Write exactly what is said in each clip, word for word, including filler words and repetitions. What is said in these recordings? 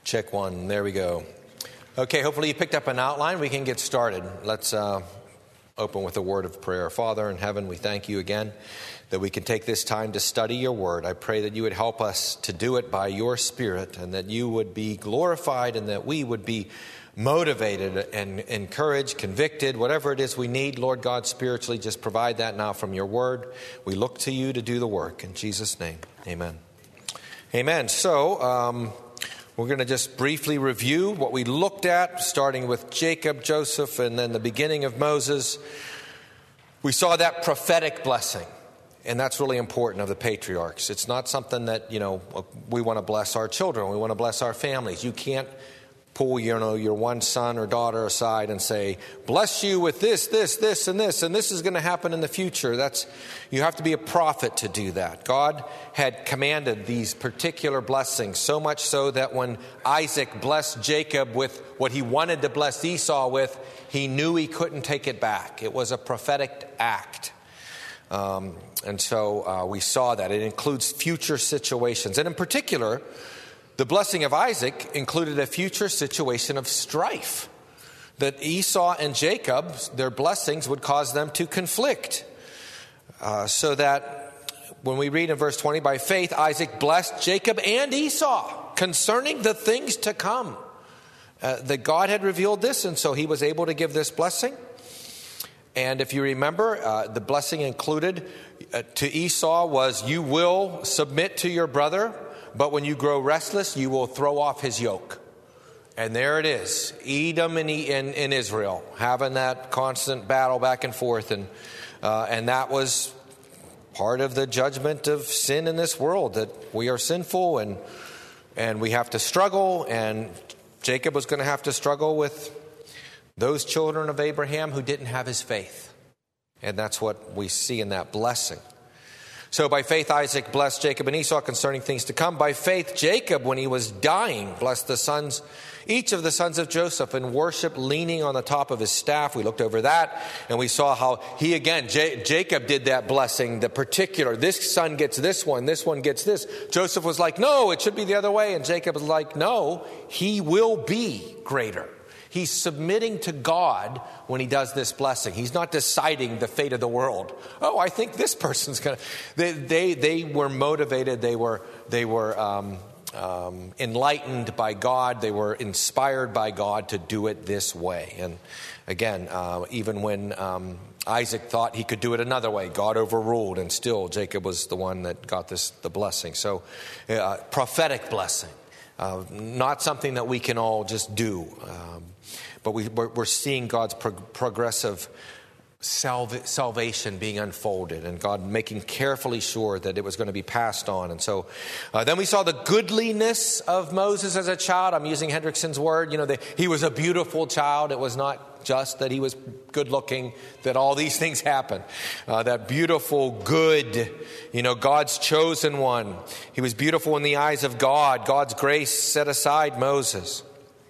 Check one. There we go. Okay, hopefully you picked up an outline. We can get started. Let's uh, open with a word of prayer. Father in heaven, we thank you again that we can take this time to study your word. I pray that you would help us to do it by your Spirit, and that you would be glorified, and that we would be motivated and encouraged, convicted, whatever it is we need, Lord God, spiritually. Just provide that now from your word. We look to you to do the work. In Jesus' name, amen. Amen. So, um... we're going to just briefly review what we looked at, starting with Jacob, Joseph, and then the beginning of Moses. We saw that prophetic blessing, and that's really important of the patriarchs. It's not something that, you know, we want to bless our children, we want to bless our families. You can't pull, you know, your one son or daughter aside and say, bless you with this, this, this, and this, and this is going to happen in the future. That's, you have to be a prophet to do that. God had commanded these particular blessings, so much so that when Isaac blessed Jacob with what he wanted to bless Esau with, he knew he couldn't take it back. It was a prophetic act. Um, and so uh, we saw that. It includes future situations. And in particular, the blessing of Isaac included a future situation of strife. That Esau and Jacob, their blessings would cause them to conflict. Uh, so that when we read in verse twenty, by faith Isaac blessed Jacob and Esau concerning the things to come. Uh, that God had revealed this, and so he was able to give this blessing. And if you remember, uh, the blessing included uh, to Esau was, you will submit to your brother, but when you grow restless, you will throw off his yoke. And there it is, Edom and in, in Israel, having that constant battle back and forth. And uh, and that was part of the judgment of sin in this world, that we are sinful and and we have to struggle. And Jacob was going to have to struggle with those children of Abraham who didn't have his faith. And that's what we see in that blessing. So by faith, Isaac blessed Jacob and Esau concerning things to come. By faith, Jacob, when he was dying, blessed the sons, each of the sons of Joseph, in worship, leaning on the top of his staff. We looked over that, and we saw how he, again, J- Jacob did that blessing, the particular, this son gets this one, this one gets this. Joseph was like, no, it should be the other way. And Jacob was like, no, he will be greater. He's submitting to God when he does this blessing. He's not deciding the fate of the world. Oh, I think this person's going to... They, they they were motivated. They were they were um, um, enlightened by God. They were inspired by God to do it this way. And again, uh, even when um, Isaac thought he could do it another way, God overruled, and still Jacob was the one that got this the blessing. So, uh, prophetic blessing. Uh, not something that we can all just do. Um, but we, we're, we're seeing God's pro- progressive salva- salvation being unfolded, and God making carefully sure that it was going to be passed on. And so uh, then we saw the goodliness of Moses as a child. I'm using Hendrickson's word. You know, the, he was a beautiful child. It was not just that he was good looking, that all these things happened. Uh, that beautiful, good, you know, God's chosen one. He was beautiful in the eyes of God. God's grace set aside Moses.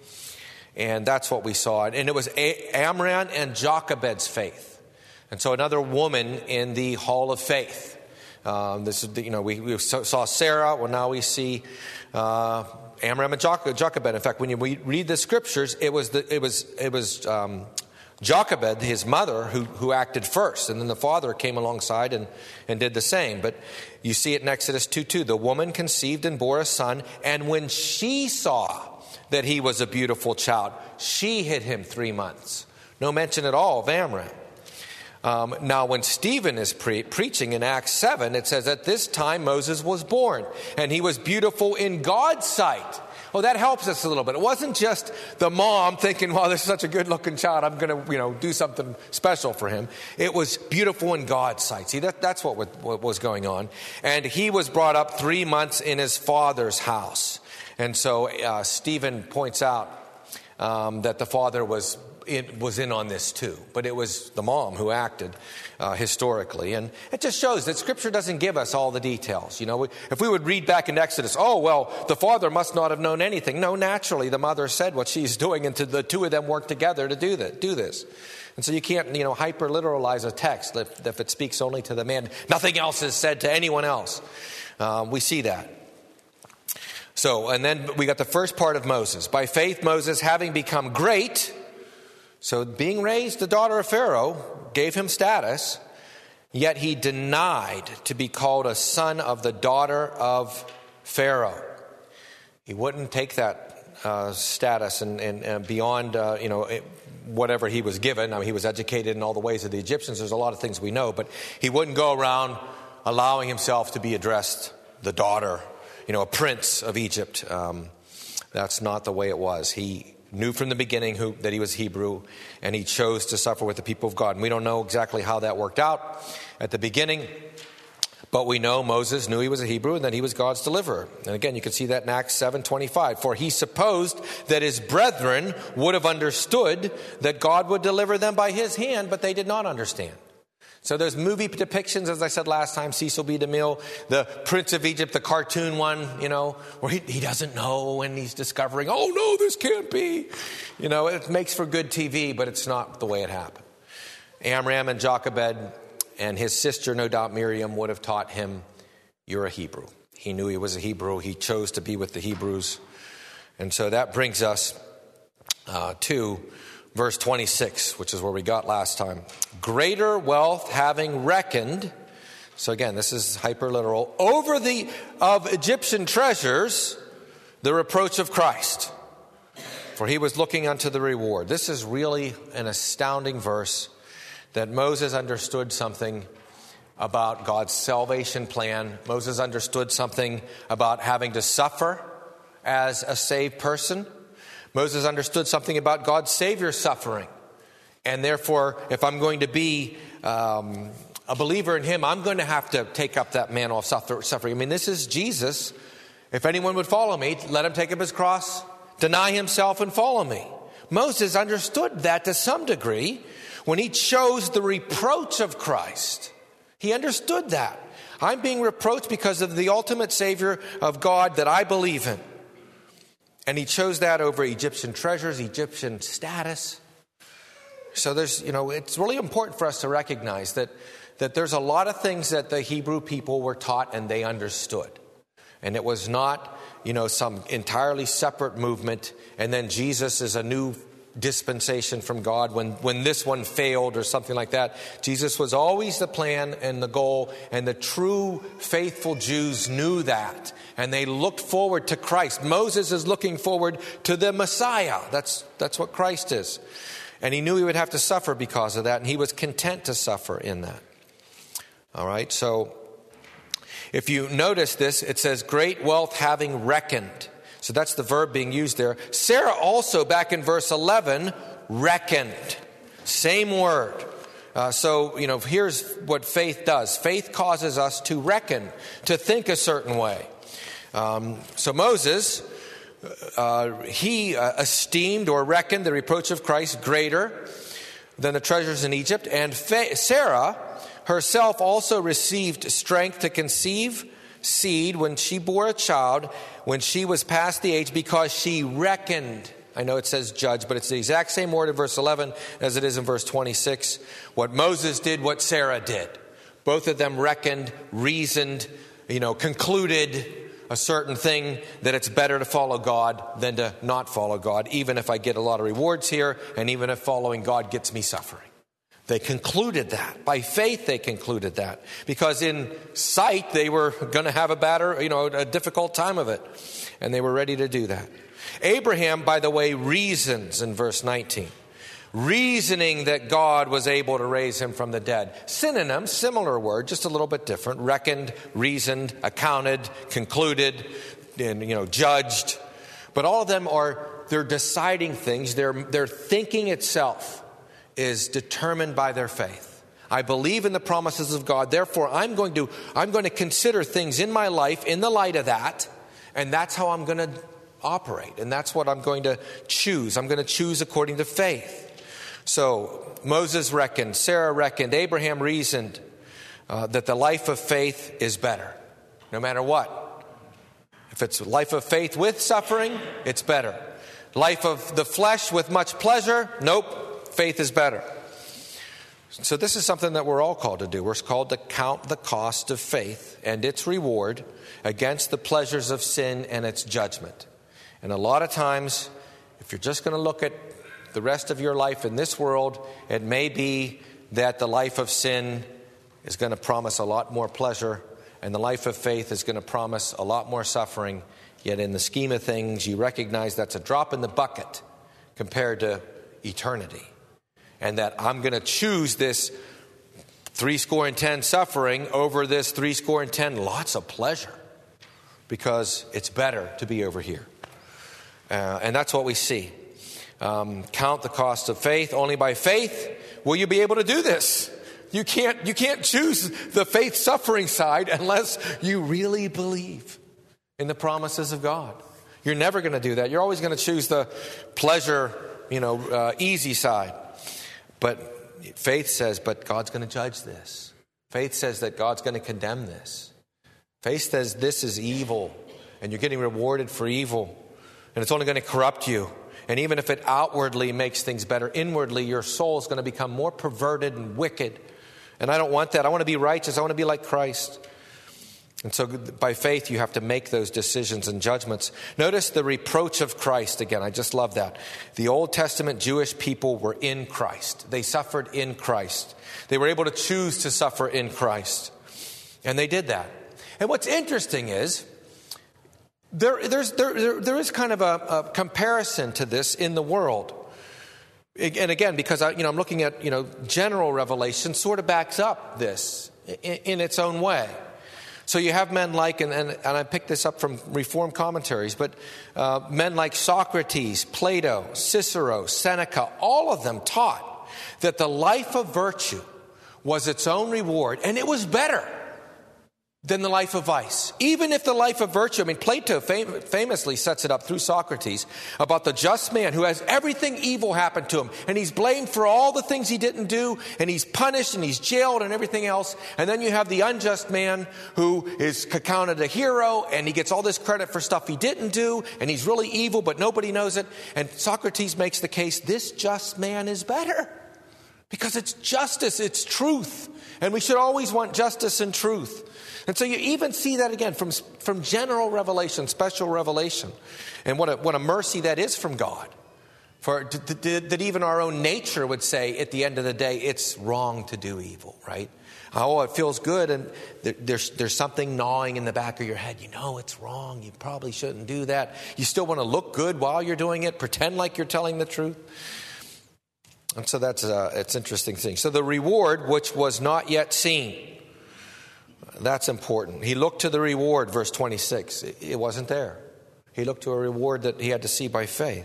And that's what we saw. And it was A- Amram and Jochebed's faith. And so another woman in the hall of faith. Um, this is, you know, we, we saw Sarah. Well, now we see uh, Amram and Jochebed. In fact, when you read the scriptures, it was the, it was it was um, Jochebed, his mother, who who acted first, and then the father came alongside and and did the same. But you see it in Exodus two two. The woman conceived and bore a son, and when she saw that he was a beautiful child, she hid him three months. No mention at all of Amram. Um, now, when Stephen is pre- preaching in Acts seven, it says, at this time Moses was born, and he was beautiful in God's sight. Well, that helps us a little bit. It wasn't just the mom thinking, well, this is such a good-looking child, I'm going to, you know, do something special for him. It was beautiful in God's sight. See, that, that's what, what was going on. And he was brought up three months in his father's house. And so uh, Stephen points out um, that the father was in, was in on this too. But it was the mom who acted uh, historically. And it just shows that Scripture doesn't give us all the details. You know, we, if we would read back in Exodus, oh, well, the father must not have known anything. No, naturally, the mother said what she's doing, and to the two of them worked together to do that, do this. And so you can't, you know, hyper-literalize a text if, if it speaks only to the man. Nothing else is said to anyone else. Um, we see that. So, and then we got the first part of Moses. By faith, Moses, having become great, so being raised the daughter of Pharaoh gave him status, yet he denied to be called a son of the daughter of Pharaoh. He wouldn't take that uh, status and, and, and beyond, uh, you know, it, whatever he was given. I mean, he was educated in all the ways of the Egyptians. There's a lot of things we know, but he wouldn't go around allowing himself to be addressed the daughter, you know, a prince of Egypt. Um, that's not the way it was. He knew from the beginning who, that he was Hebrew, and he chose to suffer with the people of God. And we don't know exactly how that worked out at the beginning, but we know Moses knew he was a Hebrew and that he was God's deliverer. And again, you can see that in Acts seven twenty-five. For he supposed that his brethren would have understood that God would deliver them by his hand, but they did not understand. So there's movie depictions, as I said last time, Cecil B. DeMille, the Prince of Egypt, the cartoon one, you know, where he, he doesn't know and he's discovering, oh no, this can't be. You know, it makes for good T V, but it's not the way it happened. Amram and Jochebed and his sister, no doubt Miriam, would have taught him, you're a Hebrew. He knew he was a Hebrew. He chose to be with the Hebrews. And so that brings us uh, to verse twenty-six, which is where we got last time. Greater wealth having reckoned, so again, this is hyper-literal, over the of Egyptian treasures, the reproach of Christ. For he was looking unto the reward. This is really an astounding verse that Moses understood something about God's salvation plan. Moses understood something about having to suffer as a saved person. Moses understood something about God's Savior suffering. And therefore, if I'm going to be um, a believer in him, I'm going to have to take up that mantle of suffering. I mean, this is Jesus. If anyone would follow me, let him take up his cross, deny himself, and follow me. Moses understood that to some degree when he chose the reproach of Christ. He understood that. I'm being reproached because of the ultimate Savior of God that I believe in. And he chose that over Egyptian treasures, Egyptian status. So there's, you know, it's really important for us to recognize that, that there's a lot of things that the Hebrew people were taught and they understood. And it was not, you know, some entirely separate movement. And then Jesus is a new dispensation from God when, when this one failed or something like that. Jesus was always the plan and the goal, and the true faithful Jews knew that, and they looked forward to Christ. Moses is looking forward to the Messiah. That's, that's what Christ is. And he knew he would have to suffer because of that, and he was content to suffer in that. All right, so if you notice this, it says great wealth having reckoned. So that's the verb being used there. Sarah also, back in verse eleven, reckoned. Same word. Uh, so, you know, here's what faith does. Faith causes us to reckon, to think a certain way. Um, so Moses, uh, he uh, esteemed or reckoned the reproach of Christ greater than the treasures in Egypt. And Fa- Sarah herself also received strength to conceive seed when she bore a child, when she was past the age, because she reckoned. I know it says judge, but it's the exact same word in verse eleven as it is in verse twenty-six. What Moses did, what Sarah did. Both of them reckoned, reasoned, you know, concluded a certain thing, that it's better to follow God than to not follow God, even if I get a lot of rewards here, and even if following God gets me suffering. They concluded that. By faith, they concluded that. Because in sight, they were going to have a better, you know, a difficult time of it. And they were ready to do that. Abraham, by the way, reasons in verse nineteen. Reasoning that God was able to raise him from the dead. Synonym, similar word, just a little bit different. Reckoned, reasoned, accounted, concluded, and, you know, judged. But all of them are, they're deciding things. Their, their thinking itself is determined by their faith. I believe in the promises of God. Therefore, I'm going to I'm going to consider things in my life in the light of that, and that's how I'm going to operate, and that's what I'm going to choose. I'm going to choose according to faith. So Moses reckoned, Sarah reckoned, Abraham reasoned uh, that the life of faith is better, no matter what. If it's a life of faith with suffering, it's better. Life of the flesh with much pleasure, nope. Faith is better. So this is something that we're all called to do. We're called to count the cost of faith and its reward against the pleasures of sin and its judgment. And a lot of times, if you're just going to look at the rest of your life in this world, it may be that the life of sin is going to promise a lot more pleasure, and the life of faith is going to promise a lot more suffering. Yet in the scheme of things, you recognize that's a drop in the bucket compared to eternity. And that I'm going to choose this three score and ten suffering over this three score and ten lots of pleasure, because it's better to be over here. Uh, and that's what we see. Um, count the cost of faith. Only by faith will you be able to do this. You can't, you can't choose the faith suffering side unless you really believe in the promises of God. You're never going to do that. You're always going to choose the pleasure, you know, uh, easy side. But faith says, but God's going to judge this. Faith says that God's going to condemn this. Faith says this is evil, and you're getting rewarded for evil, and it's only going to corrupt you. And even if it outwardly makes things better, inwardly your soul is going to become more perverted and wicked. And I don't want that. I want to be righteous. I want to be like Christ. And so by faith, you have to make those decisions and judgments. Notice the reproach of Christ again. I just love that. The Old Testament Jewish people were in Christ. They suffered in Christ. They were able to choose to suffer in Christ. And they did that. And what's interesting is, there, there's, there, there, there is kind of a, a comparison to this in the world. And again, because I, you know, I'm looking at, you know, general revelation sort of backs up this in, in its own way. So you have men like, and, and, and I picked this up from Reformed commentaries, but uh, men like Socrates, Plato, Cicero, Seneca, all of them taught that the life of virtue was its own reward, and it was better than the life of vice. Even if the life of virtue, I mean, Plato fam- famously sets it up through Socrates about the just man who has everything evil happen to him, and he's blamed for all the things he didn't do, and he's punished and he's jailed and everything else. And then you have the unjust man who is counted a hero, and he gets all this credit for stuff he didn't do, and he's really evil, but nobody knows it. And Socrates makes the case, this just man is better because it's justice, it's truth. And we should always want justice and truth. And so you even see that again from, from general revelation, special revelation. And what a, what a mercy that is from God. For that even our own nature would say at the end of the day, it's wrong to do evil, right? Oh, it feels good, and there, there's there's something gnawing in the back of your head. You know it's wrong. You probably shouldn't do that. You still want to look good while you're doing it, pretend like you're telling the truth. And so that's a, it's an interesting thing. So the reward, which was not yet seen. That's important. He looked to the reward, verse twenty-six. It wasn't there. He looked to a reward that he had to see by faith.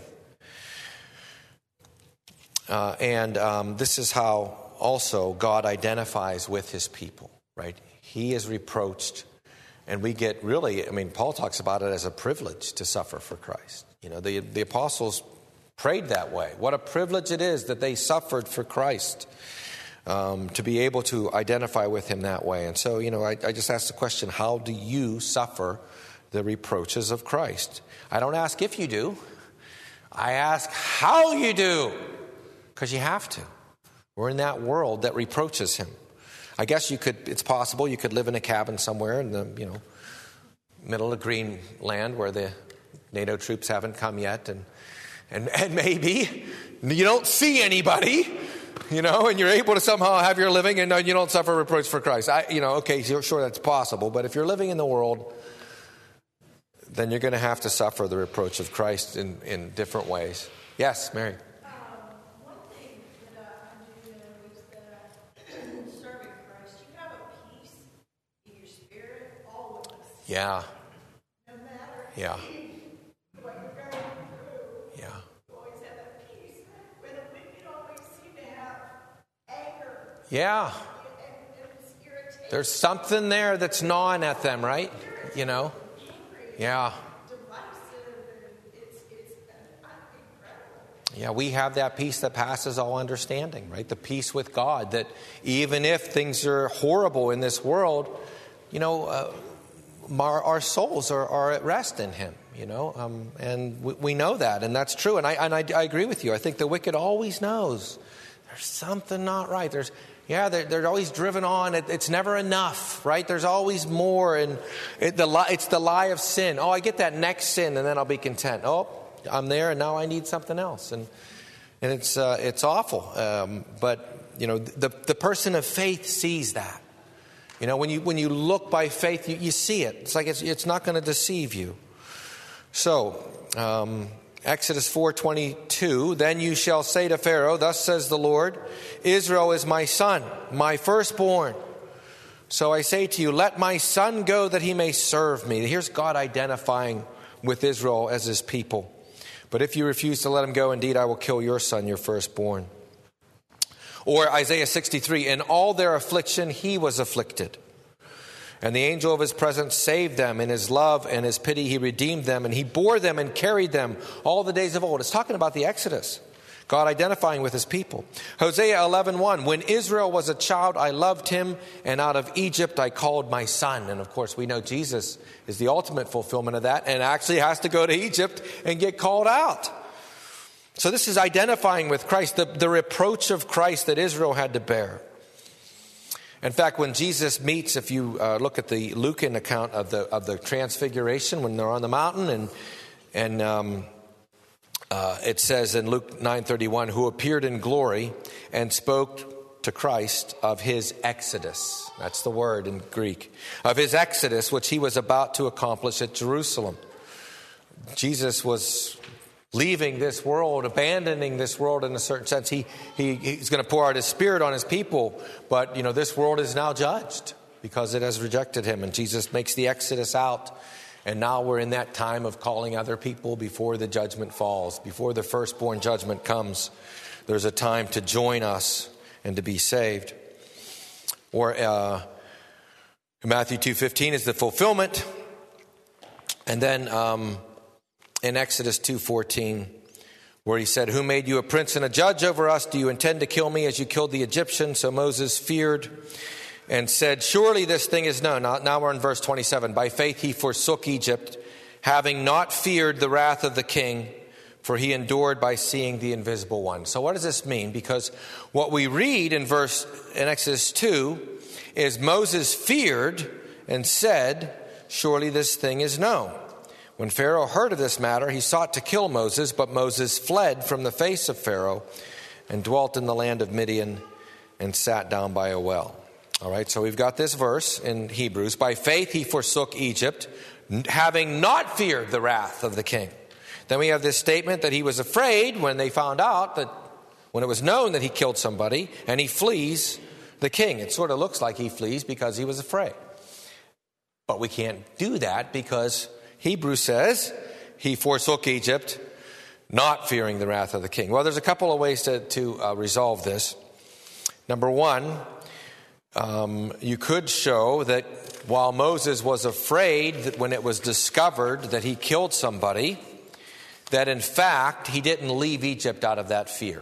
Uh, and um, this is how also God identifies with his people, right? He is reproached, and we get really, I mean, Paul talks about it as a privilege to suffer for Christ. You know, the, the apostles prayed that way. What a privilege it is that they suffered for Christ. Um, to be able to identify with him that way. And so, you know, I, I just ask the question, how do you suffer the reproaches of Christ? I don't ask if you do. I ask how you do. Because you have to. We're in that world that reproaches him. I guess you could, it's possible you could live in a cabin somewhere in the, you know, middle of Greenland where the NATO troops haven't come yet. And, and, and maybe you don't see anybody. You know, and you're able to somehow have your living and you don't suffer reproach for Christ. I, you know, okay, sure, that's possible. But if you're living in the world, then you're going to have to suffer the reproach of Christ in, in different ways. Yes, Mary. Um, one thing that uh, I do know is that serving Christ, you have a peace in your spirit always. Yeah. No matter Yeah. what you're going through. Yeah. Yeah. There's something there that's gnawing at them, right? You know? Yeah. Yeah, we have that peace that passes all understanding, right? The peace with God, that even if things are horrible in this world, you know, uh, our, our souls are, are at rest in him, you know? Um, and we, we know that, and that's true. And I and I, I agree with you. I think the wicked always knows there's something not right. There's Yeah, they're, they're always driven on. It, it's never enough, right? There's always more. And it, the li- it's the lie of sin. Oh, I get that next sin and then I'll be content. Oh, I'm there and now I need something else. And and it's uh, it's awful. Um, but, you know, the, the person of faith sees that. You know, when you when you look by faith, you, you see it. It's like it's, it's not going to deceive you. So, um Exodus four twenty-two, then you shall say to Pharaoh, thus says the Lord, Israel is my son, my firstborn. So I say to you, let my son go that he may serve me. Here's God identifying with Israel as his people. But if you refuse to let him go, indeed, I will kill your son, your firstborn. Or Isaiah sixty-three, in all their affliction, he was afflicted. And the angel of his presence saved them. In his love and his pity, he redeemed them. And he bore them and carried them all the days of old. It's talking about the Exodus. God identifying with his people. Hosea eleven one, when Israel was a child, I loved him. And out of Egypt, I called my son. And of course, we know Jesus is the ultimate fulfillment of that. And actually has to go to Egypt and get called out. So this is identifying with Christ. The, the reproach of Christ that Israel had to bear. In fact, when Jesus meets, if you uh, look at the Lucan account of the of the transfiguration, when they're on the mountain, and and um, uh, it says in Luke nine thirty-one, who appeared in glory and spoke to Christ of his exodus. That's the word in Greek. Of his exodus, which he was about to accomplish at Jerusalem. Jesus was leaving this world, abandoning this world in a certain sense. He, he he's going to pour out his Spirit on his people, but you know this world is now judged because it has rejected him. And Jesus makes the exodus out, and now we're in that time of calling other people before the judgment falls, before the firstborn judgment comes. There's a time to join us and to be saved. Or uh, Matthew two fifteen is the fulfillment, and then. Um, In Exodus two fourteen, where he said, who made you a prince and a judge over us? Do you intend to kill me as you killed the Egyptians? So Moses feared and said, surely this thing is known. Now, now we're in verse twenty-seven. By faith he forsook Egypt, having not feared the wrath of the king, for he endured by seeing the invisible one. So what does this mean? Because what we read in verse in Exodus two is Moses feared and said, surely this thing is known. When Pharaoh heard of this matter, he sought to kill Moses, but Moses fled from the face of Pharaoh and dwelt in the land of Midian and sat down by a well. All right, so we've got this verse in Hebrews. By faith he forsook Egypt, having not feared the wrath of the king. Then we have this statement that he was afraid when they found out that, when it was known that he killed somebody, and he flees the king. It sort of looks like he flees because he was afraid. But we can't do that because Hebrews says he forsook Egypt, not fearing the wrath of the king. Well, there's a couple of ways to, to uh, resolve this. Number one, um, you could show that while Moses was afraid that when it was discovered that he killed somebody, that in fact he didn't leave Egypt out of that fear.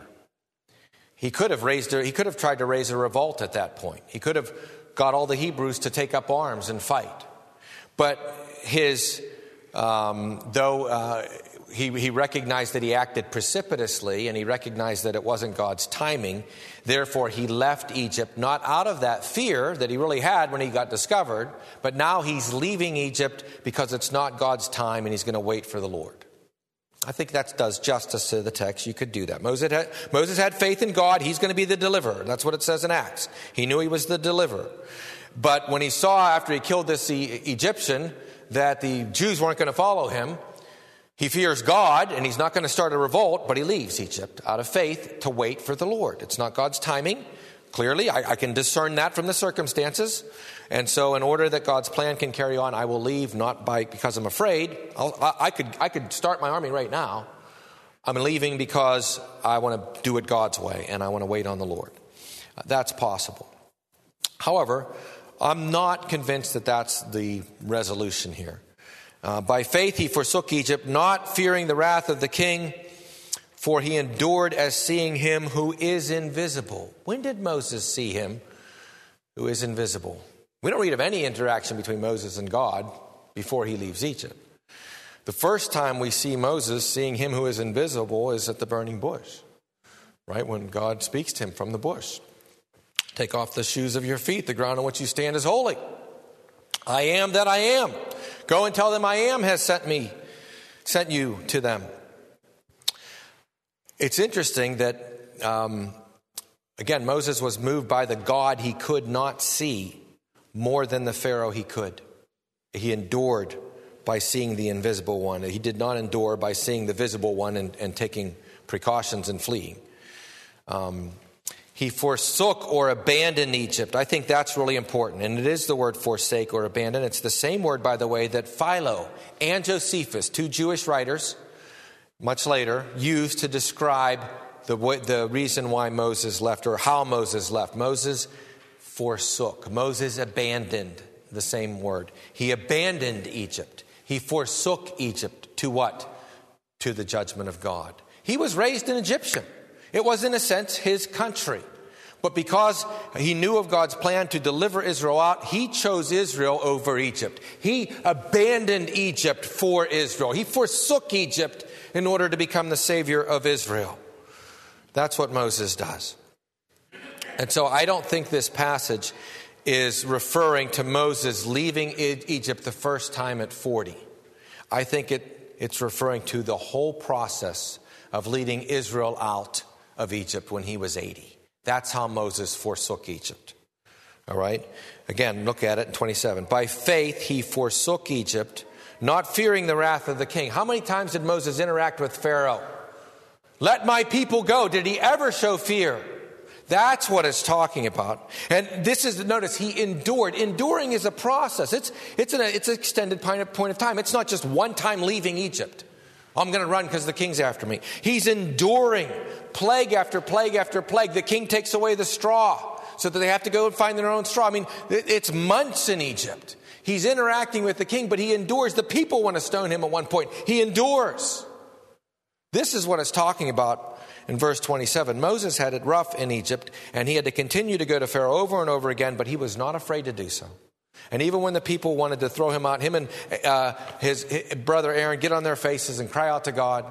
He could have raised a, he could have tried to raise a revolt at that point. He could have got all the Hebrews to take up arms and fight. But his Um, though uh, he, he recognized that he acted precipitously and he recognized that it wasn't God's timing, therefore he left Egypt, not out of that fear that he really had when he got discovered, but now he's leaving Egypt because it's not God's time and he's going to wait for the Lord. I think that does justice to the text. You could do that. Moses had, Moses had faith in God. He's going to be the deliverer. That's what it says in Acts. He knew he was the deliverer. But when he saw after he killed this e- Egyptian that the Jews weren't going to follow him, he fears God and he's not going to start a revolt, but he leaves Egypt out of faith to wait for the Lord. It's not God's timing. Clearly, I, I can discern that from the circumstances. And so in order that God's plan can carry on, I will leave not by because I'm afraid. I'll, I, I could I could start my army right now. I'm leaving because I want to do it God's way and I want to wait on the Lord. That's possible. However, I'm not convinced that that's the resolution here. Uh, by faith he forsook Egypt, not fearing the wrath of the king, for he endured as seeing him who is invisible. When did Moses see him who is invisible? We don't read of any interaction between Moses and God before he leaves Egypt. The first time we see Moses seeing him who is invisible is at the burning bush, right? When God speaks to him from the bush. Take off the shoes of your feet. The ground on which you stand is holy. I am that I am. Go and tell them I am has sent me, sent you to them. It's interesting that, um, again, Moses was moved by the God he could not see more than the Pharaoh he could. He endured by seeing the invisible one. He did not endure by seeing the visible one and, and taking precautions and fleeing. Um, he forsook or abandoned Egypt. I think that's really important. And it is the word forsake or abandon. It's the same word, by the way, that Philo and Josephus, two Jewish writers, much later, used to describe the, the reason why Moses left or how Moses left. Moses forsook. Moses abandoned, the same word. He abandoned Egypt. He forsook Egypt to what? To the judgment of God. He was raised an Egyptian. It was, in a sense, his country. But because he knew of God's plan to deliver Israel out, he chose Israel over Egypt. He abandoned Egypt for Israel. He forsook Egypt in order to become the Savior of Israel. That's what Moses does. And so I don't think this passage is referring to Moses leaving Egypt the first time at forty. I think it, it's referring to the whole process of leading Israel out of Egypt when he was eighty. That's how Moses forsook Egypt. All right? Again, look at it in twenty-seven. By faith he forsook Egypt, not fearing the wrath of the king. How many times did Moses interact with Pharaoh? Let my people go. Did he ever show fear? That's what it's talking about. And this is, notice, he endured. Enduring is a process. It's it's an, it's an extended point of time. It's not just one time leaving Egypt. I'm going to run because the king's after me. He's enduring plague after plague after plague. The king takes away the straw so that they have to go and find their own straw. I mean, it's months in Egypt. He's interacting with the king, but he endures. The people want to stone him at one point. He endures. This is what it's talking about in verse twenty-seven. Moses had it rough in Egypt, and he had to continue to go to Pharaoh over and over again, but he was not afraid to do so. And even when the people wanted to throw him out, him and uh, his, his brother Aaron get on their faces and cry out to God.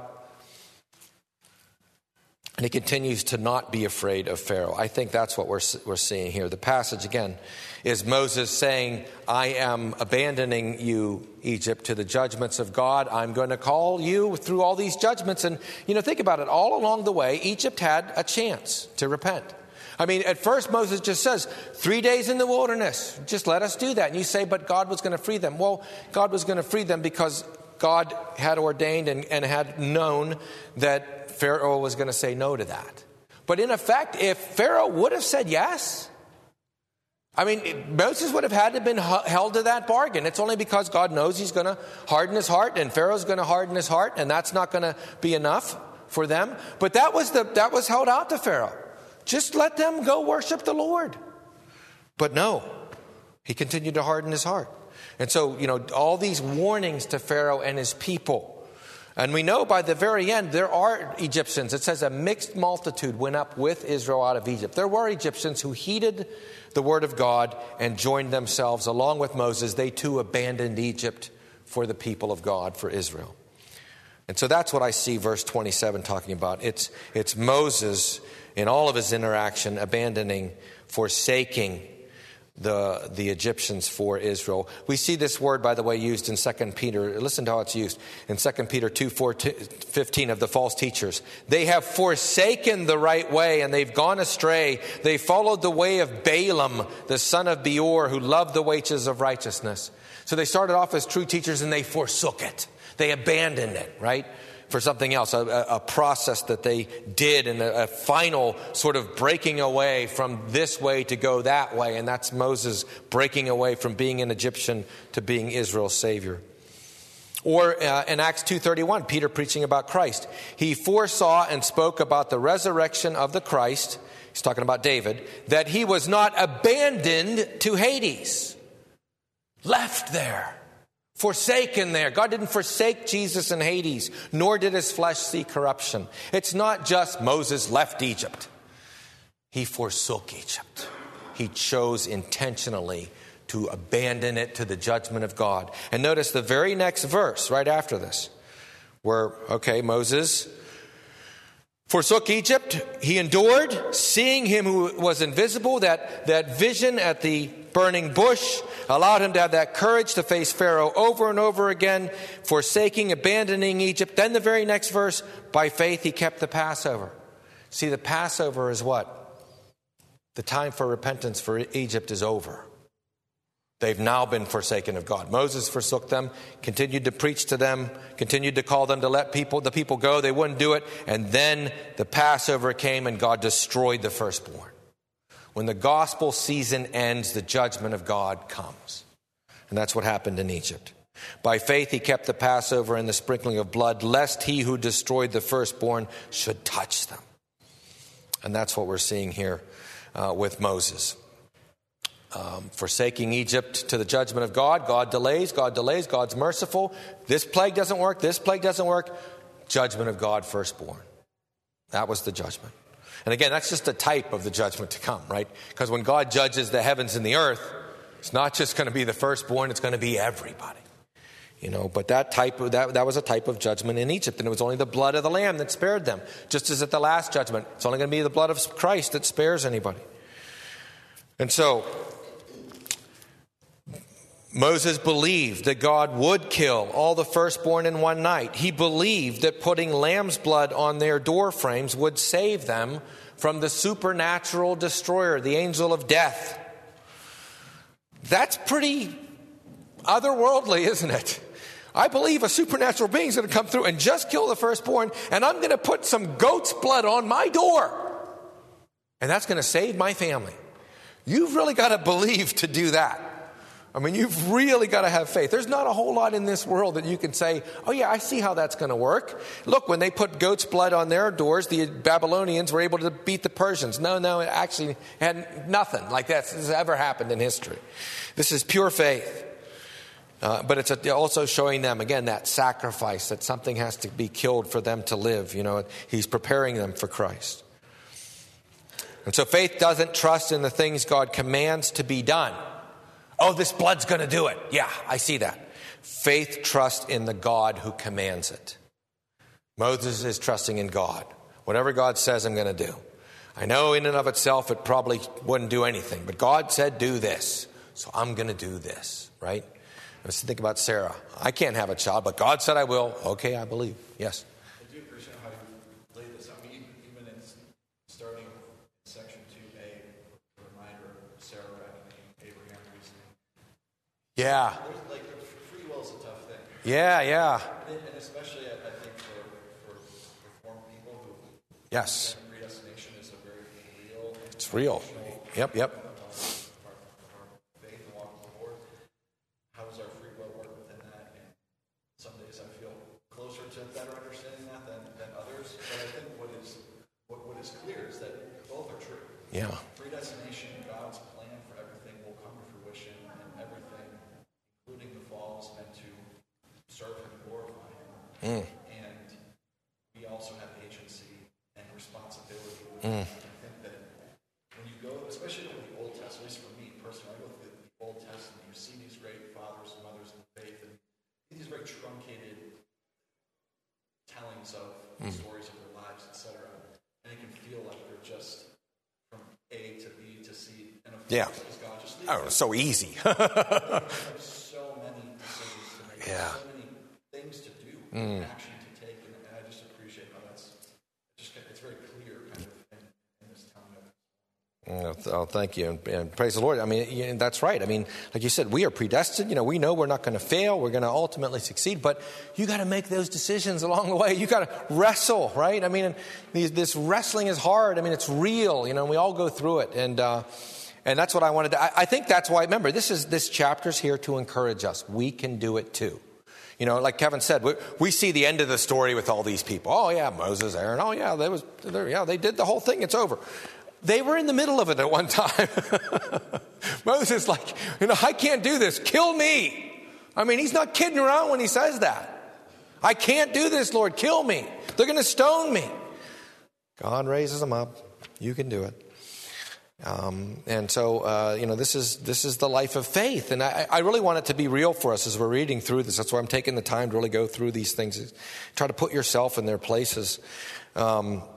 And he continues to not be afraid of Pharaoh. I think that's what we're we're seeing here. The passage, again, is Moses saying, I am abandoning you, Egypt, to the judgments of God. I'm going to call you through all these judgments. And, you know, think about it. All along the way, Egypt had a chance to repent. I mean, at first Moses just says, three days in the wilderness, just let us do that. And you say, but God was going to free them. Well, God was going to free them because God had ordained and, and had known that Pharaoh was going to say no to that. But in effect, if Pharaoh would have said yes, I mean, Moses would have had to have been held to that bargain. It's only because God knows he's going to harden his heart, and Pharaoh's going to harden his heart, and that's not going to be enough for them. But that was the that was held out to Pharaoh. Just let them go worship the Lord. But no, he continued to harden his heart. And so, you know, all these warnings to Pharaoh and his people. And we know by the very end, there are Egyptians. It says a mixed multitude went up with Israel out of Egypt. There were Egyptians who heeded the word of God and joined themselves along with Moses. They too abandoned Egypt for the people of God, for Israel. And so that's what I see verse twenty-seven talking about. It's, it's Moses in all of his interaction abandoning, forsaking the the Egyptians for Israel. We see this word, by the way, used in Second Peter. Listen to how it's used in Second Peter two fifteen of the false teachers. They have forsaken the right way and they've gone astray. They followed the way of Balaam, the son of Beor, who loved the wages of righteousness. So they started off as true teachers and they forsook it. They abandoned it, right? For something else, a, a process that they did, and a, a final sort of breaking away from this way to go that way. And that's Moses breaking away from being an Egyptian to being Israel's Savior. Or uh, in Acts two thirty-one, Peter preaching about Christ. He foresaw and spoke about the resurrection of the Christ. He's talking about David. That he was not abandoned to Hades. Left there. Forsaken there. God didn't forsake Jesus in Hades, nor did his flesh see corruption. It's not just Moses left Egypt. He forsook Egypt. He chose intentionally to abandon it to the judgment of God. And notice the very next verse right after this, where, okay, Moses forsook Egypt. He endured, seeing him who was invisible. That, that vision at the burning bush allowed him to have that courage to face Pharaoh over and over again, forsaking, abandoning Egypt. Then the very next verse, by faith he kept the Passover. See, the Passover is what? The time for repentance for Egypt is over. They've now been forsaken of God. Moses forsook them, continued to preach to them, continued to call them to let people the people go. They wouldn't do it. And then the Passover came and God destroyed the firstborn. When the gospel season ends, the judgment of God comes. And that's what happened in Egypt. By faith he kept the Passover and the sprinkling of blood, lest he who destroyed the firstborn should touch them. And that's what we're seeing here uh, with Moses. Um, forsaking Egypt to the judgment of God. God delays, God delays, God's merciful. This plague doesn't work, this plague doesn't work. Judgment of God, firstborn. That was the judgment. And again, that's just a type of the judgment to come, right? Because when God judges the heavens and the earth, it's not just going to be the firstborn, it's going to be everybody. You know, but that type of, that, that was a type of judgment in Egypt, and it was only the blood of the Lamb that spared them. Just as at the last judgment, it's only going to be the blood of Christ that spares anybody. And so Moses believed that God would kill all the firstborn in one night. He believed that putting lamb's blood on their door frames would save them from the supernatural destroyer, the angel of death. That's pretty otherworldly, isn't it? I believe a supernatural being is going to come through and just kill the firstborn, and I'm going to put some goat's blood on my door. And that's going to save my family. You've really got to believe to do that. I mean, you've really got to have faith. There's not a whole lot in this world that you can say, oh yeah, I see how that's going to work. Look, when they put goat's blood on their doors, the Babylonians were able to beat the Persians. No, no, it actually had nothing like that has ever happened in history. This is pure faith. Uh, but it's a, also showing them, again, that sacrifice, that something has to be killed for them to live. You know, he's preparing them for Christ. And so faith doesn't trust in the things God commands to be done. Oh, this blood's going to do it. Yeah, I see that. Faith trusts in the God who commands it. Moses is trusting in God. Whatever God says, I'm going to do. I know in and of itself it probably wouldn't do anything, but God said do this, so I'm going to do this, right? Let's think about Sarah. I can't have a child, but God said I will. Okay, I believe. Yes? I do appreciate how you laid this out. I mean, even in starting in section two A, a reminder of Sarah and Abraham reasoning. Yeah. There's like free will is a tough thing. Yeah, yeah. And, and especially, I, I think, for, for Reformed people who yes. predestination is a very real. It's real. Yep, yep. Yeah. Predestination, God's plan for everything will come to fruition, and everything, including the fall, is meant to serve Him and glorify Him. Mm. And we also have agency and responsibility. Mm. I think that when you go, especially with the Old Testament, at least for me personally, I go through the Old Testament, you see these great fathers and mothers in faith, and these very truncated tellings of mm. stories of their lives, et cetera. And it can feel like they're just from A to B to C. And of yeah. course, God just leads oh, so easy. There's so many decisions to make. Yeah. So many things to do, mm. action to take, and, and I just appreciate how that's just it's very clear kind of in, in this time of. Oh, thank you, and, and praise the Lord. I mean, that's right. I mean, like you said, we are predestined. You know, we know we're not going to fail. We're going to ultimately succeed. But you got to make those decisions along the way. You got to wrestle, right? I mean, these, this wrestling is hard. I mean, it's real. You know, we all go through it, and uh, and that's what I wanted to. I, I think that's why. Remember, this is this chapter's here to encourage us. We can do it too. You know, like Kevin said, we, we see the end of the story with all these people. Oh yeah, Moses, Aaron. Oh yeah, they was. Yeah, they did the whole thing. It's over. They were in the middle of it at one time. Moses like, you know, I can't do this. Kill me. I mean, he's not kidding around when he says that. I can't do this, Lord. Kill me. They're going to stone me. God raises them up. You can do it. Um, and so, uh, you know, this is this is the life of faith. And I, I really want it to be real for us as we're reading through this. That's why I'm taking the time to really go through these things. Try to put yourself in their places. Um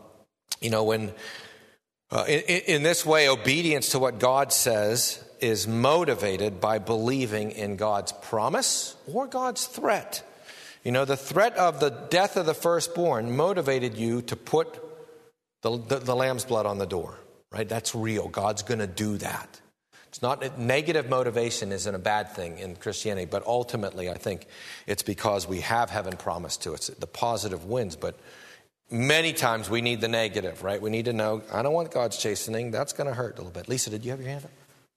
You know, when uh, in, in this way, obedience to what God says is motivated by believing in God's promise or God's threat. You know, the threat of the death of the firstborn motivated you to put the, the, the lamb's blood on the door, right? That's real. God's going to do that. It's not, negative motivation isn't a bad thing in Christianity, but ultimately I think it's because we have heaven promised to us. The positive wins, but many times we need the negative, right? We need to know, I don't want God's chastening. That's going to hurt a little bit. Lisa, did you have your hand up?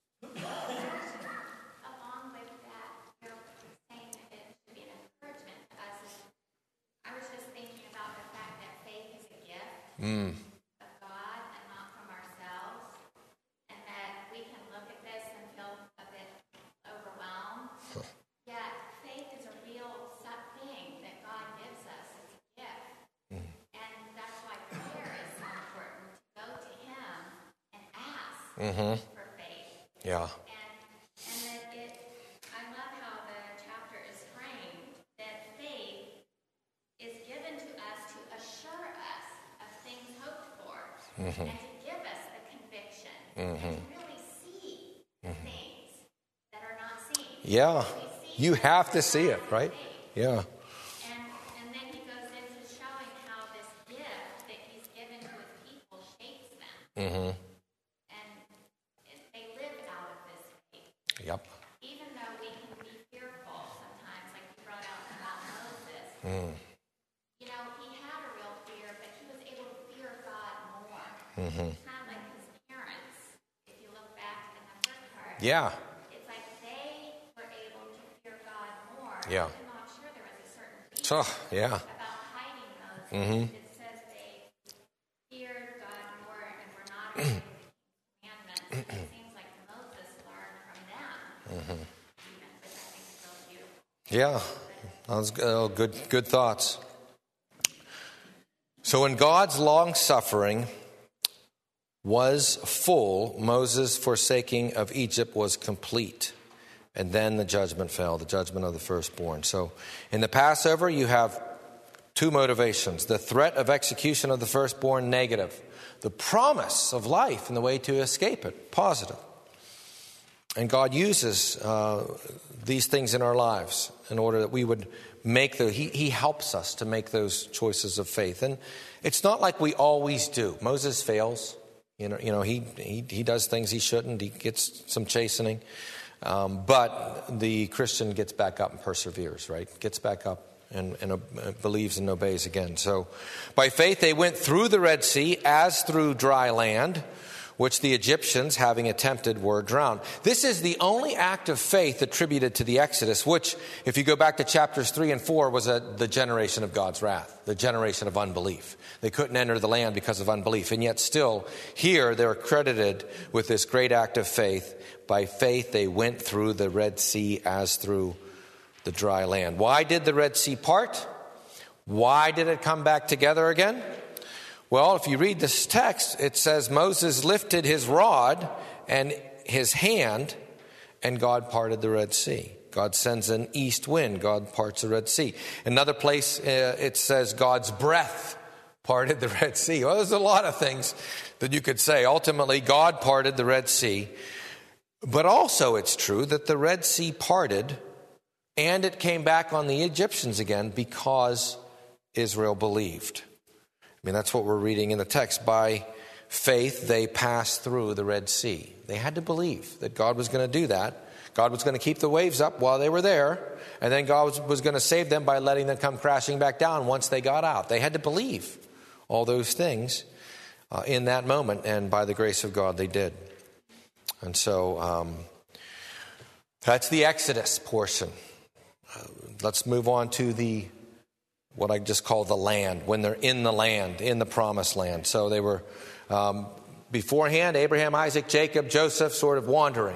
Along with that, you're saying that it should be an encouragement to us. I was just thinking about the fact that faith is a gift Mm. of God and not from ourselves, and that we can look at this and feel a bit overwhelmed. Yet faith is a real thing that God gives us as a gift. Mm. And that's why prayer is so important, to go to Him and ask Mm-hmm. for faith. Yeah. And and that it, I love how the chapter is framed, that faith is given to us to assure us of things hoped for, Mm-hmm. and to give us the conviction, Mm-hmm. and to really see the things that are not seen. Yeah. We see You things have to that see are it, by right? faith. Yeah. And and then he goes into showing how this gift that he's given to his people shapes them, Mm-hmm. and it, they live out of this faith. Yep. Even though we can be fearful sometimes, like you brought out about Moses, Mm. you know, he had a real fear, but he was able to fear God more. Mm-hmm. Kind of like his parents, if you look back in the first part. Yeah. It's like they were able to fear God more. Yeah. Even though I'm sure there was a certain fear So, yeah. about hiding those. Mhm. It says they feared God more and were not afraid of the commandments. It seems like Moses learned from them, Mm-hmm. even, which I think is so beautiful. Yeah. That was good, oh, good, good thoughts. So when God's long suffering was full, Moses' forsaking of Egypt was complete. And then the judgment fell, the judgment of the firstborn. So in the Passover, you have two motivations. The threat of execution of the firstborn, negative. The promise of life and the way to escape it, positive. And God uses uh, these things in our lives in order that we would make the, he, he helps us to make those choices of faith. And it's not like we always do. Moses fails. You know, you know he, he, he does things he shouldn't. He gets some chastening. Um, but the Christian gets back up and perseveres, right? Gets back up and, and uh, believes and obeys again. So by faith they went through the Red Sea as through dry land, which the Egyptians, having attempted, were drowned. This is the only act of faith attributed to the Exodus, which, if you go back to chapters three and four, was a, the generation of God's wrath, the generation of unbelief. They couldn't enter the land because of unbelief. And yet still, here, they're credited with this great act of faith. By faith, they went through the Red Sea as through the dry land. Why did the Red Sea part? Why did it come back together again? Well, if you read this text, it says Moses lifted his rod and his hand, and God parted the Red Sea. God sends an east wind. God parts the Red Sea. Another place, uh, it says God's breath parted the Red Sea. Well, there's a lot of things that you could say. Ultimately, God parted the Red Sea. But also it's true that the Red Sea parted, and it came back on the Egyptians again because Israel believed. I mean, that's what we're reading in the text. By faith, they passed through the Red Sea. They had to believe that God was going to do that. God was going to keep the waves up while they were there. And then God was, was going to save them by letting them come crashing back down once they got out. They had to believe all those things uh, in that moment. And by the grace of God, they did. And so um, that's the Exodus portion. Uh, let's move on to the what I just call the land, when they're in the land, in the promised land. So they were um, beforehand, Abraham, Isaac, Jacob, Joseph, sort of wandering.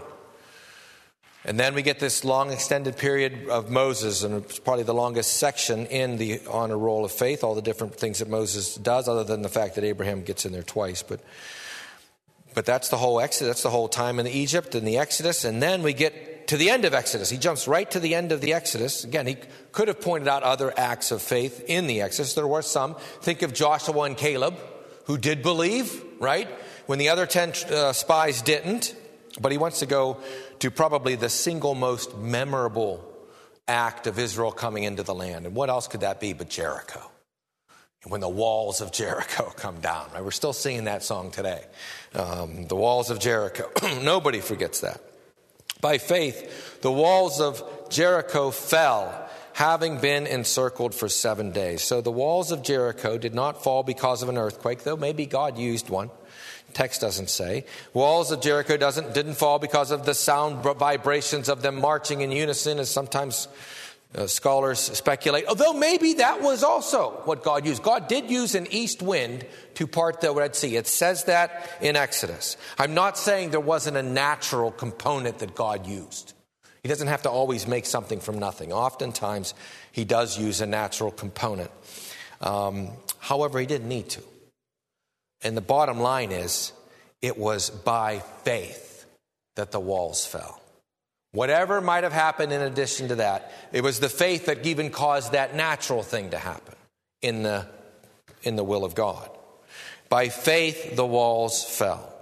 And then we get this long extended period of Moses, and it's probably the longest section in the honor roll of faith, all the different things that Moses does, other than the fact that Abraham gets in there twice. But but that's the whole Exodus, that's the whole time in Egypt and the Exodus. And then we get to the end of Exodus. He jumps right to the end of the Exodus. Again, he could have pointed out other acts of faith in the Exodus. There were some. Think of Joshua and Caleb, who did believe, right? When the other ten uh, spies didn't. But he wants to go to probably the single most memorable act of Israel coming into the land. And what else could that be but Jericho? When the walls of Jericho come down. Right? We're still singing that song today. Um, the walls of Jericho. Nobody forgets that. By faith, the walls of Jericho fell, having been encircled for seven days. So the walls of Jericho did not fall because of an earthquake, though maybe God used one. Text doesn't say. Walls of Jericho doesn't didn't fall because of the sound vibrations of them marching in unison, as sometimes uh, scholars speculate. Although maybe that was also what God used. God did use an east wind to part the Red Sea. It says that in Exodus. I'm not saying there wasn't a natural component that God used. He doesn't have to always make something from nothing. Oftentimes, he does use a natural component. Um, however, he didn't need to. And the bottom line is, it was by faith that the walls fell. Whatever might have happened in addition to that, it was the faith that even caused that natural thing to happen in the, in the will of God. By faith, the walls fell.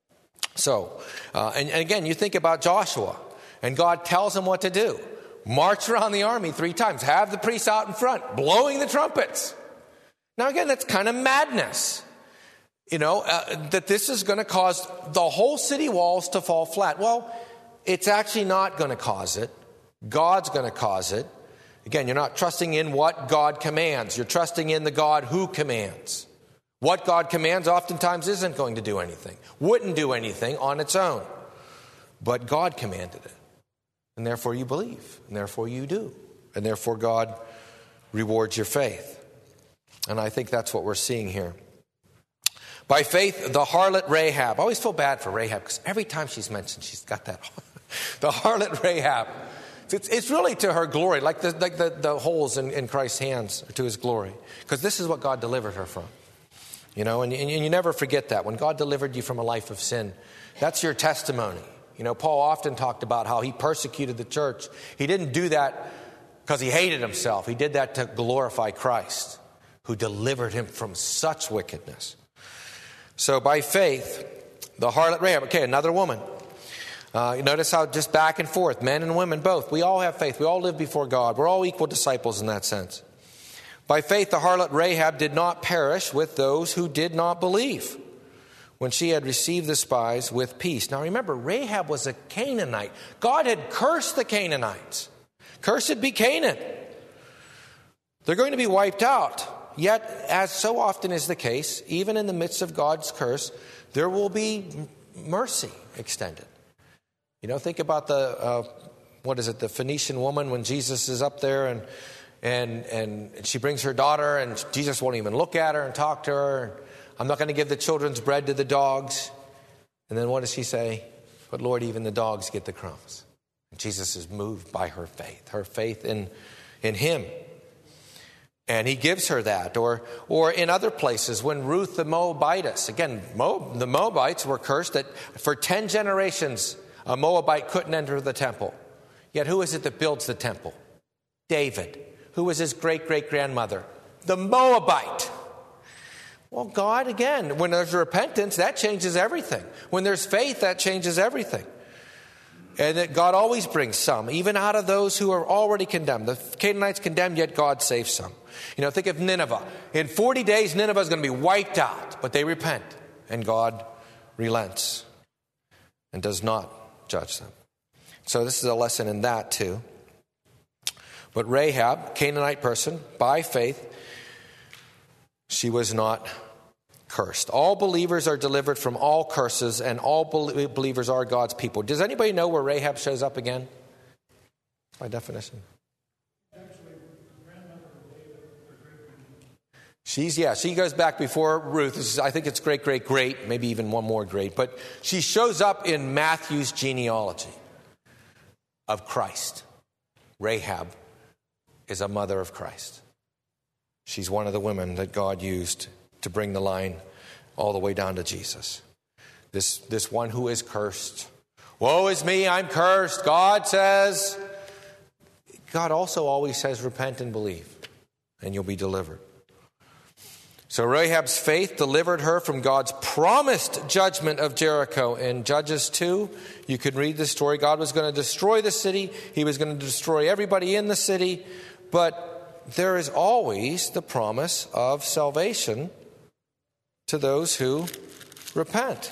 So, uh, and, and again, you think about Joshua, and God tells him what to do. March around the army three times. Have the priests out in front, blowing the trumpets. Now again, that's kind of madness. You know, uh, that this is going to cause the whole city walls to fall flat. Well, it's actually not going to cause it. God's going to cause it. Again, you're not trusting in what God commands. You're trusting in the God who commands. What God commands oftentimes isn't going to do anything, wouldn't do anything on its own. But God commanded it. And therefore you believe. And therefore you do. And therefore God rewards your faith. And I think that's what we're seeing here. By faith, the harlot Rahab. I always feel bad for Rahab because every time she's mentioned, she's got that. The harlot Rahab. It's, it's really to her glory, like the, like the, the holes in, in Christ's hands are to his glory. Because this is what God delivered her from. You know, and, and you never forget that. When God delivered you from a life of sin, that's your testimony. You know, Paul often talked about how he persecuted the church. He didn't do that because he hated himself. He did that to glorify Christ, who delivered him from such wickedness. So by faith, the harlot Rahab, okay, another woman. Uh, you notice how just back and forth, men and women both. We all have faith. We all live before God. We're all equal disciples in that sense. By faith, the harlot Rahab did not perish with those who did not believe when she had received the spies with peace. Now remember, Rahab was a Canaanite. God had cursed the Canaanites. Cursed be Canaan. They're going to be wiped out. Yet, as so often is the case, even in the midst of God's curse, there will be mercy extended. You know, think about the, uh, what is it, the Phoenician woman when Jesus is up there and, and, and she brings her daughter and Jesus won't even look at her and talk to her. I'm not going to give the children's bread to the dogs. And then what does she say? But Lord, even the dogs get the crumbs. And Jesus is moved by her faith, her faith in, in him. And he gives her that. Or or in other places, when Ruth the Moabitess, again, Moab, the Moabites were cursed that for ten generations, a Moabite couldn't enter the temple. Yet who is it that builds the temple? David. Who was his great-great-grandmother? The Moabite. Well, God, again, when there's repentance, that changes everything. When there's faith, that changes everything. And that God always brings some, even out of those who are already condemned. The Canaanites condemned, yet God saves some. You know, think of Nineveh. In forty days, Nineveh is going to be wiped out. But they repent, and God relents and does not judge them. So this is a lesson in that too. But Rahab, Canaanite person, by faith, she was not cursed. All believers are delivered from all curses, and all believers are God's people. Does anybody know where Rahab shows up again? By definition. She's, yeah, she goes back before Ruth. I think it's great, great, great, maybe even one more great. But she shows up in Matthew's genealogy of Christ. Rahab is a mother of Christ. She's one of the women that God used to bring the line all the way down to Jesus. This, this one who is cursed. Woe is me, I'm cursed. God says, God also always says, repent and believe, and you'll be delivered. So Rahab's faith delivered her from God's promised judgment of Jericho. In Judges two, you could read the story. God was going to destroy the city. He was going to destroy everybody in the city. But there is always the promise of salvation to those who repent.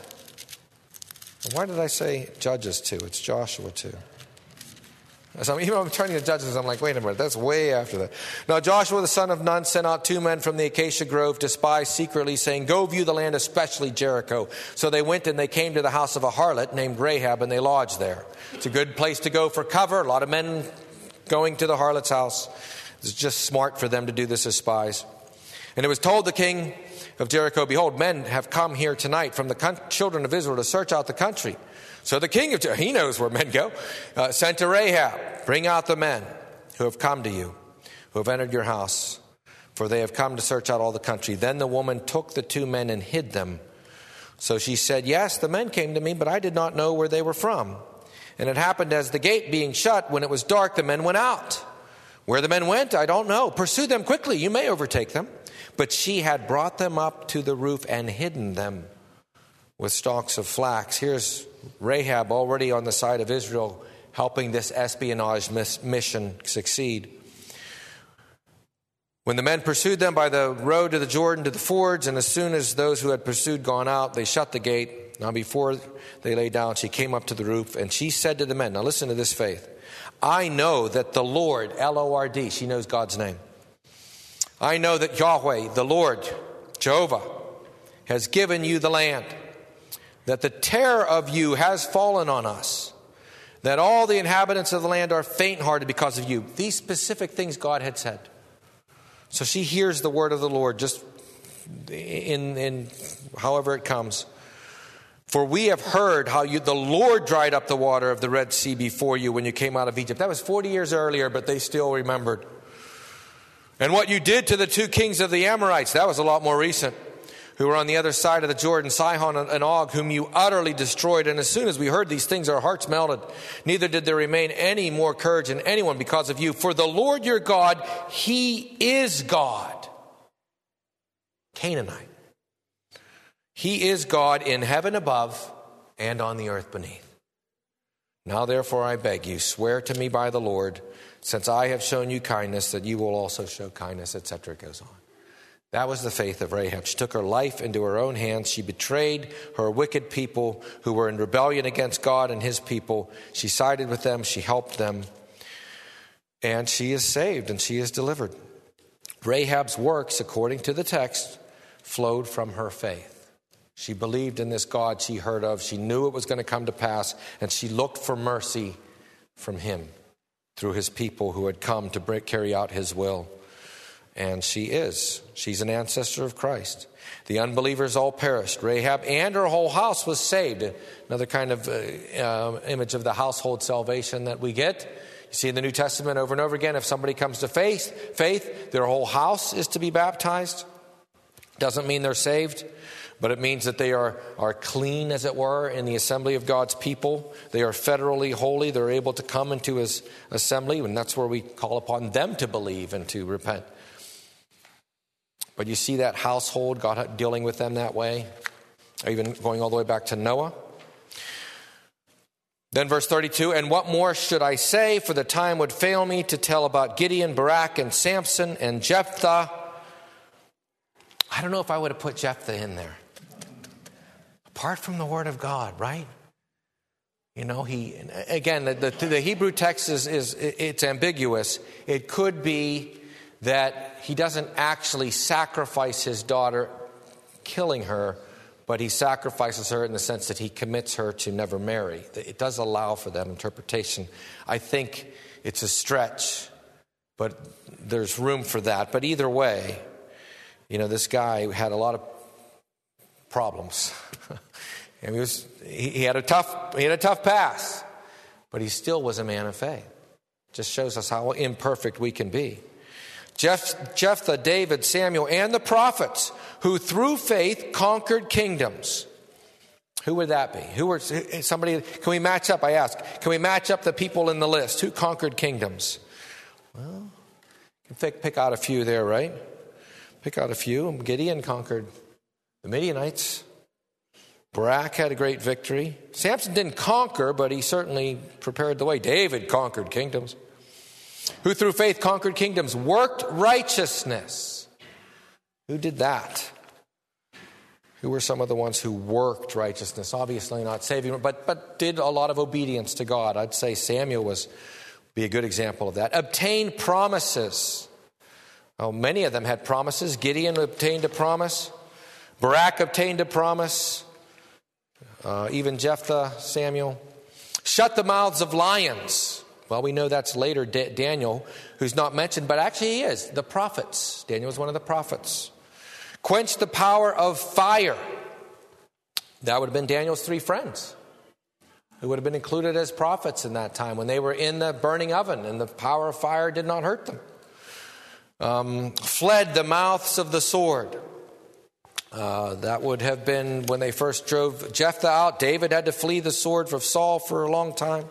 Why did I say Judges two? It's Joshua two. So even I'm turning to Judges, I'm like, wait a minute, that's way after that. Now Joshua the son of Nun sent out two men from the acacia grove to spy secretly, saying, go view the land, especially Jericho. So they went and they came to the house of a harlot named Rahab, and they lodged there. It's a good place to go for cover. A lot of men going to the harlot's house. It's just smart for them to do this as spies. And it was told the king of Jericho, behold, men have come here tonight from the con- children of Israel to search out the country. So the king of Jericho, he knows where men go, uh, sent to Rahab, bring out the men who have come to you, who have entered your house, for they have come to search out all the country. Then the woman took the two men and hid them. So she said, yes, the men came to me, but I did not know where they were from. And it happened as the gate being shut, when it was dark, the men went out. Where the men went, I don't know. Pursue them quickly, you may overtake them. But she had brought them up to the roof and hidden them with stalks of flax. Here's Rahab already on the side of Israel, helping this espionage mission succeed. When the men pursued them by the road to the Jordan to the fords, and as soon as those who had pursued gone out, they shut the gate. Now before they lay down, she came up to the roof, and she said to the men, now listen to this faith, I know that the Lord, L O R D, she knows God's name. I know that Yahweh, the Lord, Jehovah, has given you the land, that the terror of you has fallen on us, that all the inhabitants of the land are faint-hearted because of you. These specific things God had said. So she hears the word of the Lord just in, in however it comes. For we have heard how you, the Lord dried up the water of the Red Sea before you when you came out of Egypt. That was forty years earlier, but they still remembered. And what you did to the two kings of the Amorites, that was a lot more recent, who were on the other side of the Jordan, Sihon and Og, whom you utterly destroyed. And as soon as we heard these things, our hearts melted. Neither did there remain any more courage in anyone because of you. For the Lord your God, He is God. Canaanite. He is God in heaven above and on the earth beneath. Now therefore I beg you, swear to me by the Lord, since I have shown you kindness, that you will also show kindness, et cetera. It goes on. That was the faith of Rahab. She took her life into her own hands. She betrayed her wicked people who were in rebellion against God and His people. She sided with them. She helped them. And she is saved and she is delivered. Rahab's works, according to the text, flowed from her faith. She believed in this God she heard of. She knew it was going to come to pass. And she looked for mercy from Him through His people who had come to break, carry out His will. And she is. She's an ancestor of Christ. The unbelievers all perished. Rahab and her whole house was saved. Another kind of uh, uh, image of the household salvation that we get. You see in the New Testament over and over again, if somebody comes to faith, faith, their whole house is to be baptized. Doesn't mean they're saved, but it means that they are, are clean, as it were, in the assembly of God's people. They are federally holy. They're able to come into His assembly, and that's where we call upon them to believe and to repent. But you see that household, God dealing with them that way, even going all the way back to Noah. Then verse thirty-two, and what more should I say, for the time would fail me to tell about Gideon, Barak, and Samson, and Jephthah. I don't know if I would have put Jephthah in there. Apart from the word of God, right? You know, he, again, the, the, the Hebrew text is, is, it's ambiguous. It could be that he doesn't actually sacrifice his daughter, killing her, but he sacrifices her in the sense that he commits her to never marry. It does allow for that interpretation. I think it's a stretch, but there's room for that. But either way, you know, this guy had a lot of problems. And he was he, he had a tough he had a tough past, but he still was a man of faith. Just shows us how imperfect we can be. Jeph, Jephthah, David, Samuel, and the prophets who through faith conquered kingdoms. Who would that be? Who were somebody? Can we match up? I ask. Can we match up the people in the list? Who conquered kingdoms? Well, you can pick, pick out a few there, right? Pick out a few. Gideon conquered the Midianites. Barak had a great victory. Samson didn't conquer, but he certainly prepared the way. David conquered kingdoms. Who through faith conquered kingdoms, worked righteousness. Who did that? Who were some of the ones who worked righteousness? Obviously not saving, but, but did a lot of obedience to God. I'd say Samuel was be a good example of that. Obtained promises. Oh, many of them had promises. Gideon obtained a promise. Barak obtained a promise. Uh, even Jephthah, Samuel. Shut the mouths of lions. Well, we know that's later Da- Daniel, who's not mentioned, but actually he is. The prophets. Daniel was one of the prophets. Quench the power of fire. That would have been Daniel's three friends, who would have been included as prophets in that time when they were in the burning oven and the power of fire did not hurt them. Um, fled the mouths of the sword. Uh, that would have been when they first drove Jephthah out. David had to flee the sword from Saul for a long time.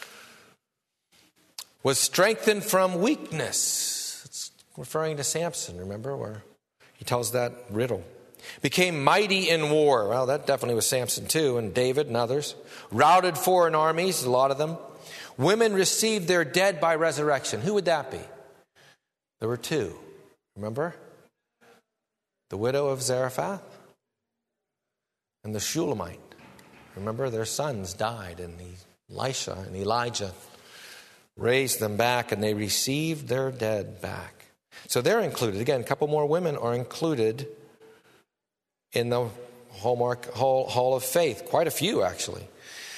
Was strengthened from weakness. It's referring to Samson, remember, where he tells that riddle. Became mighty in war. Well, that definitely was Samson too, and David and others. Routed foreign armies, a lot of them. Women received their dead by resurrection. Who would that be? There were two. Remember? The widow of Zarephath and the Shulamite. Remember, their sons died, and Elisha and Elijah raised them back, and they received their dead back. So they're included. Again, a couple more women are included in the hallmark hall, hall of faith. Quite a few, actually.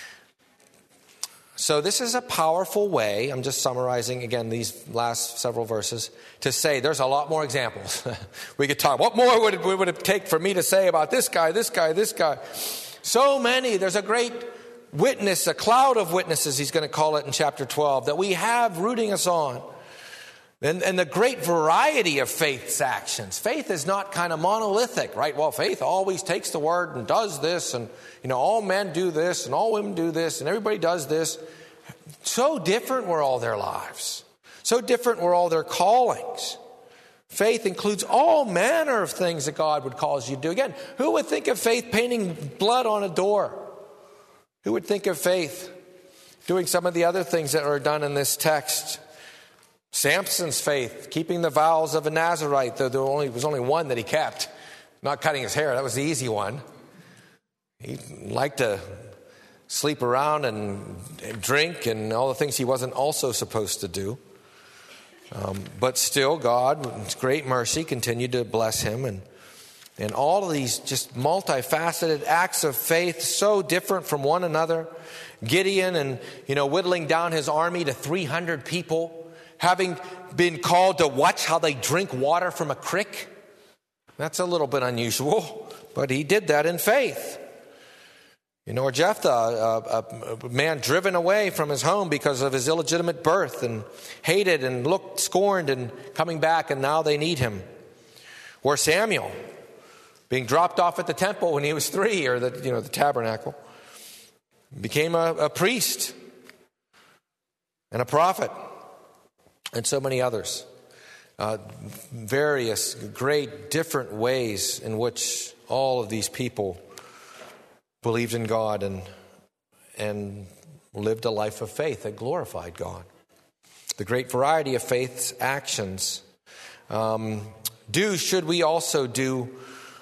So this is a powerful way, I'm just summarizing again these last several verses, to say there's a lot more examples. We could talk, what more would it, would it take for me to say about this guy, this guy, this guy? So many. There's a great witness, a cloud of witnesses, he's going to call it in chapter twelve, that we have rooting us on. And, and the great variety of faith's actions. Faith is not kind of monolithic, right? Well, faith always takes the word and does this, and you know, all men do this, and all women do this, and everybody does this. So different were all their lives. So different were all their callings. Faith includes all manner of things that God would cause you to do. Again, who would think of faith painting blood on a door? Who would think of faith doing some of the other things that are done in this text? Samson's faith, keeping the vows of a Nazirite, though there only, was only one that he kept. Not cutting his hair, that was the easy one. He liked to sleep around and, and drink and all the things he wasn't also supposed to do. Um, but still, God, in His great mercy, continued to bless him. And, and all of these just multifaceted acts of faith, so different from one another. Gideon and, you know, whittling down his army to three hundred people. Having been called to watch how they drink water from a creek. That's a little bit unusual, but he did that in faith. You know, or Jephthah, a, a man driven away from his home because of his illegitimate birth and hated and looked scorned and coming back, and now they need him. Or Samuel, being dropped off at the temple when he was three, or the, you know, the tabernacle, became a, a priest and a prophet. And so many others. Uh, various great different ways in which all of these people believed in God and, and lived a life of faith that glorified God. The great variety of faith's actions. Um, do, should we also do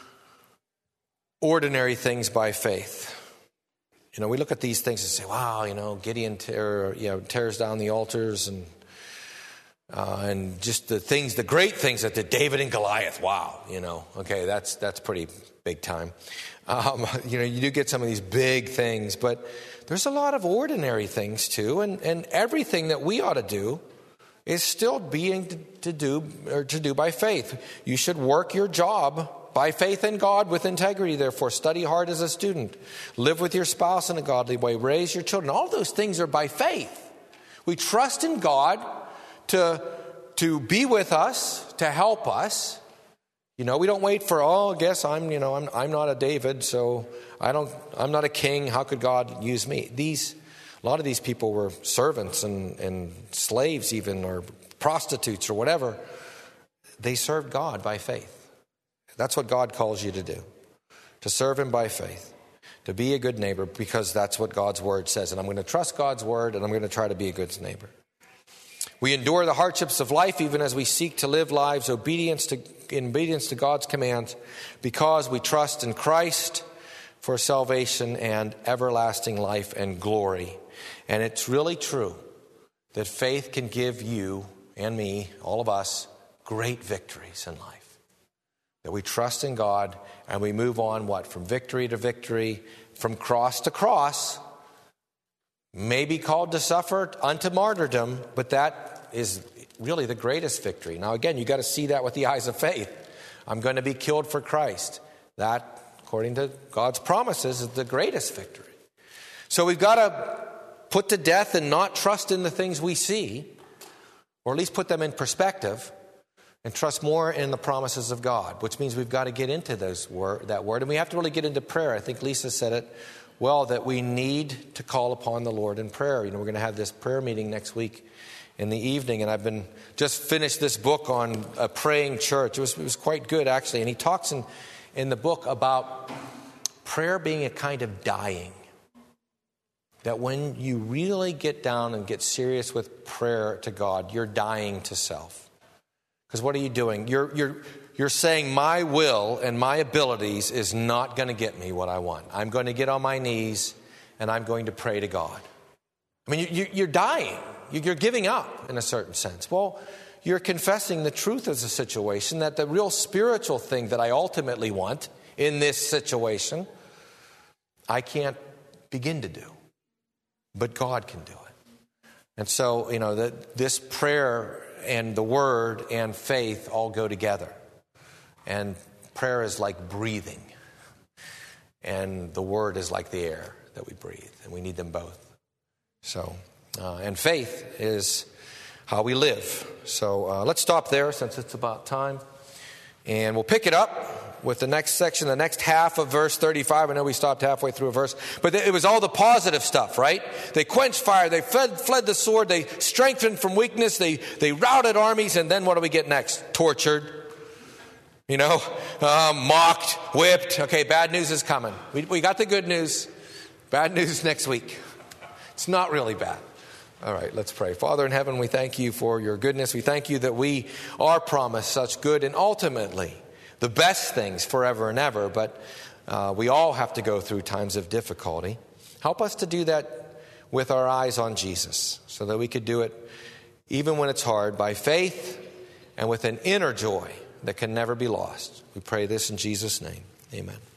ordinary things by faith? You know, we look at these things and say, wow, you know, Gideon tear, you know, tears down the altars and Uh, and just the things, the great things that did David and Goliath. Wow, you know, okay, that's that's pretty big time. Um, you know, you do get some of these big things, but there's a lot of ordinary things too, and, and everything that we ought to do is still being to, to do or to do by faith. You should work your job by faith in God with integrity. Therefore, study hard as a student, live with your spouse in a godly way, raise your children. All those things are by faith. We trust in God to to be with us, to help us. You know, we don't wait for, oh, I guess I'm, you know, I'm I'm not a David, so I don't I'm not a king. How could God use me? These a lot of these people were servants and, and slaves even, or prostitutes or whatever. They served God by faith. That's what God calls you to do, to serve him by faith, to be a good neighbor, because that's what God's word says. And I'm going to trust God's word, and I'm going to try to be a good neighbor. We endure the hardships of life even as we seek to live lives obedience to, in obedience to God's commands, because we trust in Christ for salvation and everlasting life and glory. And it's really true that faith can give you and me, all of us, great victories in life. That we trust in God and we move on, what, from victory to victory, from cross to cross, may be called to suffer unto martyrdom, but that is really the greatest victory. Now again, you got to see that with the eyes of faith. I'm going to be killed for Christ. That, according to God's promises, is the greatest victory. So we've got to put to death and not trust in the things we see, or at least put them in perspective, and trust more in the promises of God, which means we've got to get into those word, that word. And we have to really get into prayer. I think Lisa said it well, that we need to call upon the Lord in prayer. You know, we're going to have this prayer meeting next week in the evening, and I've been just finished this book on a praying church. It was, it was quite good, actually. And he talks in, in the book about prayer being a kind of dying. That when you really get down and get serious with prayer to God, you're dying to self. Because what are you doing? You're, you're, you're saying my will and my abilities is not going to get me what I want. I'm going to get on my knees and I'm going to pray to God. I mean, you, you're dying. You're giving up in a certain sense. Well, you're confessing the truth of the situation, that the real spiritual thing that I ultimately want in this situation, I can't begin to do. But God can do it. And so, you know, that this prayer and the word and faith all go together. And prayer is like breathing. And the word is like the air that we breathe. And we need them both. So, uh, and faith is how we live. So uh, let's stop there since it's about time. And we'll pick it up with the next section, the next half of verse thirty-five. I know we stopped halfway through a verse, but it was all the positive stuff, right? They quenched fire, they fled, fled the sword, they strengthened from weakness, they, they routed armies, and then what do we get next? Tortured, you know, um, mocked, whipped. Okay, bad news is coming. We, we got the good news. Bad news next week. It's not really bad. All right, let's pray. Father in heaven, we thank you for your goodness. We thank you that we are promised such good and ultimately the best things forever and ever, but uh, we all have to go through times of difficulty. Help us to do that with our eyes on Jesus so that we could do it even when it's hard by faith and with an inner joy that can never be lost. We pray this in Jesus' name. Amen.